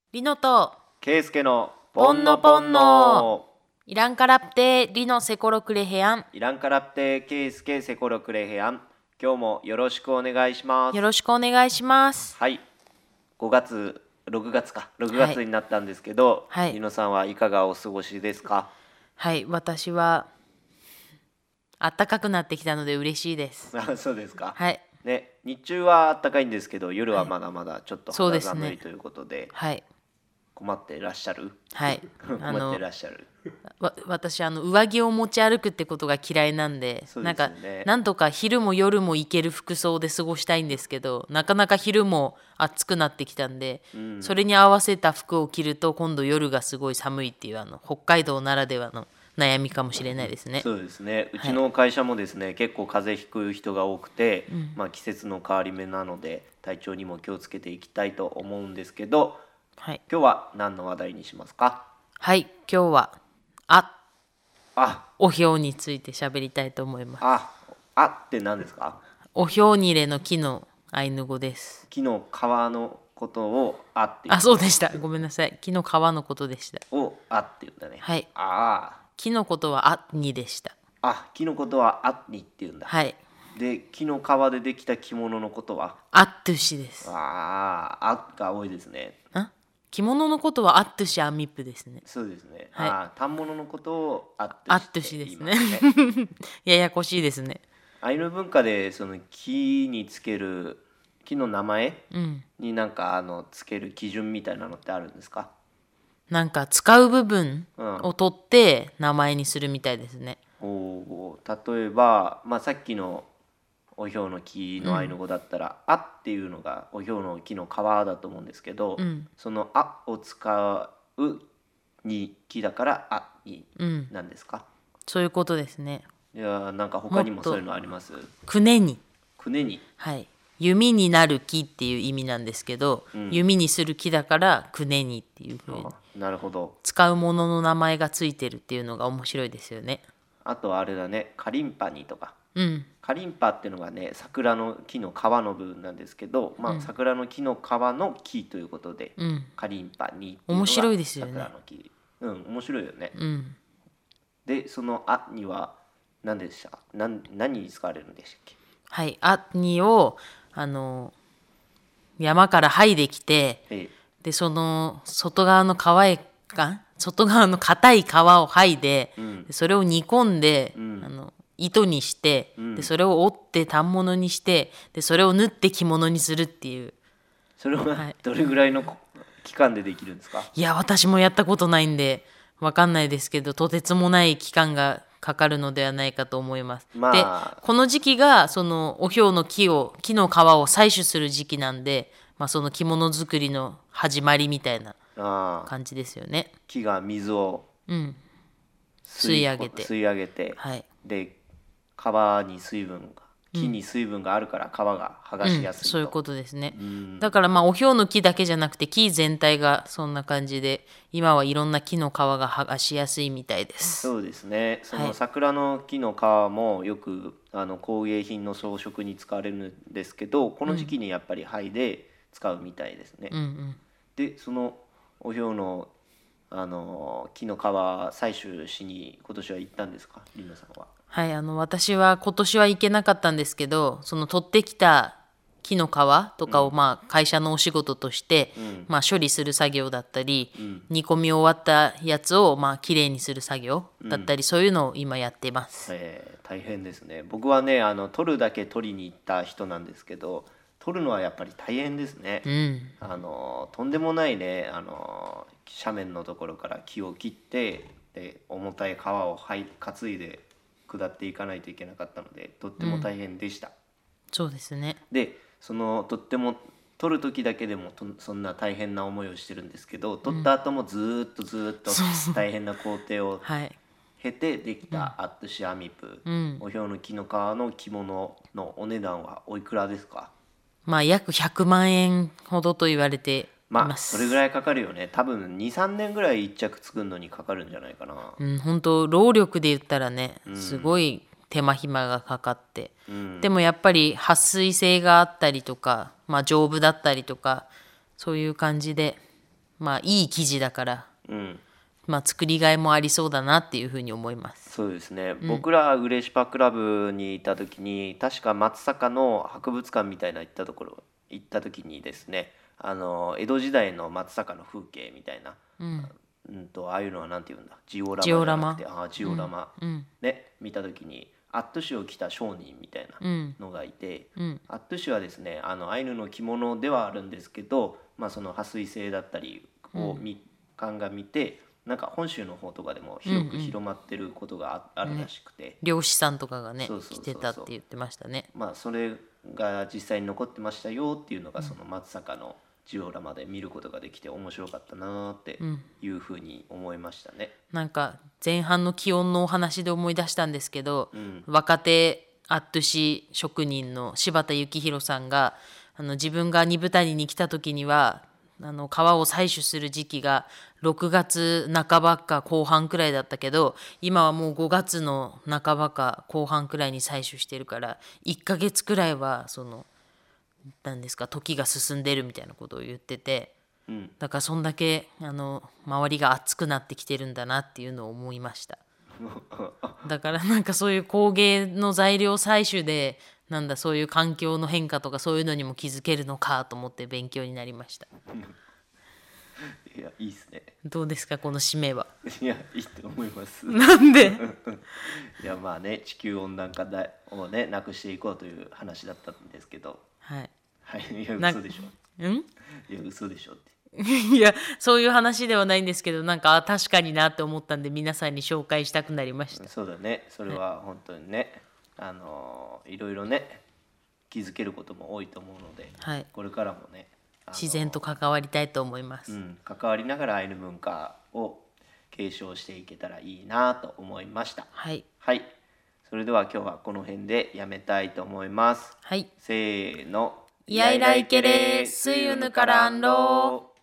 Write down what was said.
リノとケイスケのポンノポンノイランカラプテリノセコロクレヘアン。 イランカラプテケイスケセコロクレヘアン。今日もよろしくお願いします。 よろしくお願いします。 はい、6月はいになったんですけど、 はいリノさんはいかがお過ごしですか？ はい、私は暖かくなってきたので嬉しいです。 あ、そうですか。 はいね、日中は暖かいんですけど、夜ははいまだまだちょっと肌そうですね寒いということで、 はい困ってらっしゃる？ はい困ってらっしゃる。 私上着を持ち歩くってことが嫌いなんで、 そうなんかですよね。 なんとか昼も夜も行ける服装で過ごしたいんですけど、なかなか昼も暑くなってきたんで、それに合わせた服を着ると今度夜がすごい寒いっていう北海道ならではの悩みかもしれないですね。 そうですね。うはいちの会社もですね、結構風邪ひく人が多くて、季節の変わり目なので体調にも気をつけていきたいと思うんですけど、 はい今日は何の話題にしますか？ はい、今日はあ、 おひょうについて喋りたいと思います。 って何ですか？ おひょうにれの木のアイヌ語です。 木の皮のことをっていう。 そうでした。ごめんなさい。木の皮のことでした。 って言うんだね。 はい。 あ木のことはにでした。 木のことはにって言うんだ。 はい。 で、木の皮でできた着物のことはアットゥシです。 が多いですね。 着物のことはアットゥシアミップですね。 そうですね。 は反物のことをアットゥシですね。ややこしいですね。 アイヌ文化でその木につける木の名前になんかつける基準みたいなのってあるんですか？ なんか使う部分を取って名前にするみたいですね。 例えば、さっきのおひょうの木のアイヌ語だったら、っていうのがおひょうの木の皮だと思うんですけど、そのを使うに木だからになんですか？ そういうことですね。 いや、なんか他にもそういうのあります？ くねに。 くねに。 はい。弓になる木っていう意味なんですけど、弓にする木だからくねにっていうふうになるほど。 使うものの名前がついてるっていうのが面白いですよね。 あとはあれだね、カリンパニとか。 カリンパっていうのがね、桜の木の皮の部分なんですけど、桜の木の皮の木ということで、カリンパニっていうのが面白いですよね。 桜の木。面白いよね。で、そのには何でした？何に使われるんでしたっけ？ はい、にを山から剥いできて、でその外側の硬い皮を剥いで、それを煮込んで、糸にして、でそれを折って反物にして、でそれを縫って着物にするっていう。 それはどれぐらいの期間でできるんですか？ いや、私もやったことないんでわかんないですけど、とてつもない期間がかかるのではないかと思います。でこの時期がそのおひょうの木の皮を採取する時期なんで、その着物作りの始まりみたいな感じですよね。 木が水を吸い上げて、 はい、 で木に水分があるから皮が剥がしやすいと、 そういうことですね。だからおひょうの木だけじゃなくて木全体がそんな感じで、今はいろんな木の皮が剥がしやすいみたいです。 そうですね。その桜の木の皮もよく工芸品の装飾に使われるんですけど、この時期にやっぱり灰で使うみたいですね。でそのおひょうの木の皮採取しに今年は行ったんですか、リナさんは？ はい、私は今年は行けなかったんですけど、その取ってきた木の皮とかを会社のお仕事として、処理する作業だったり、煮込み終わったやつをきれいにする作業だったり、そういうのを今やってます。 大変ですね。僕はね、取るだけ取りに行った人なんですけど、取るのはやっぱり大変ですね。とんでもないね、斜面のところから木を切って、で重たい皮を担いで下っていかないといけなかったので、とっても大変でした。 そうですね。 でとっても取る時だけでもそんな大変な思いをしてるんですけど、取った後もずっと大変な工程を経てできたアットシアミプ、おひょうの木の皮の着物のお値段はおいくらですか？ 約100万円ほどと言われています。 それぐらいかかるよね。多分 2,3 年ぐらい一着作るのにかかるんじゃないかな。 本当労力で言ったらね、すごい手間暇がかかって、でもやっぱり撥水性があったりとか、丈夫だったりとか、そういう感じで、 まあいい生地だから、 うん、 まあ作りがいもありそうだなっていうふうに思います。 そうですね、僕らウレシパクラブにいた時に確か松阪の博物館みたいな行った時にですね、江戸時代の松阪の風景みたいな、ああいうのはなんて言うんだ、ジオラマじゃなくてジオラマ、ね、見た時にアットゥシを着た商人みたいなのがいて、アットゥシはですねアイヌの着物ではあるんですけど、まあ、その撥水性だったりを鑑みて、なんか本州の方とかでも広く広まってることがあるらしくて、 漁師さんとかがね着てたって言ってましたね。 まあそれが実際に残ってましたよっていうのがその松阪のジオラマで見ることができて面白かったなっていうふうに思いましたね。 なんか前半の気温のお話で思い出したんですけど、若手アットゥシ職人の柴田幸宏さんが自分が二風谷に来た時には川を採取する時期が6月半ばか後半くらいだったけど、今はもう5月の半ばか後半くらいに採取してるから、1ヶ月くらいは何ですか、時が進んでるみたいなことを言ってて、だからそんだけ周りが暑くなってきてるんだなっていうのを思いました。だからなんかそういう工芸の材料採取でなんだ、そういう環境の変化とかそういうのにも気づけるのかと思って勉強になりました。 いや、いいっすね。 どうですかこの締めは。 いや、いいと思います。 なんでいや、まあね、地球温暖化をねなくしていこうという話だったんですけど、 はい、 はい、いや嘘でしょ。いや嘘でしょっていやそういう話ではないんですけど、なんか確かになって思ったんで皆さんに紹介したくなりました。 そうだね、それは本当にね、いろいろね気づけることも多いと思うので、 はい、 これからもね自然と関わりたいと思います。 関わりながらアイヌ文化を継承していけたらいいなと思いました。 はい、 はい、それでは今日はこの辺でやめたいと思います。 はい、 せーの、 イヤイライケレースユヌカランロー。